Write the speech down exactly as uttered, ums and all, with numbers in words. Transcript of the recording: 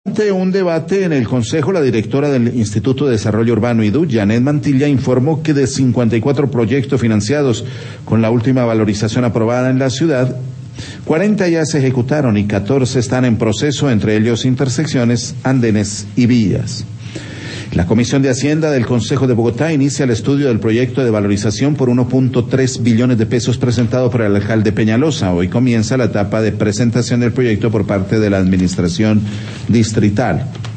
Ante un debate en el Consejo, la directora del Instituto de Desarrollo Urbano I D U, Janet Mantilla, informó que de cincuenta y cuatro proyectos financiados con la última valorización aprobada en la ciudad, cuarenta ya se ejecutaron y catorce están en proceso, entre ellos intersecciones, andenes y vías. La Comisión de Hacienda del Consejo de Bogotá inicia el estudio del proyecto de valorización por uno punto tres billones de pesos presentado por el alcalde Peñalosa. Hoy comienza la etapa de presentación del proyecto por parte de la administración distrital.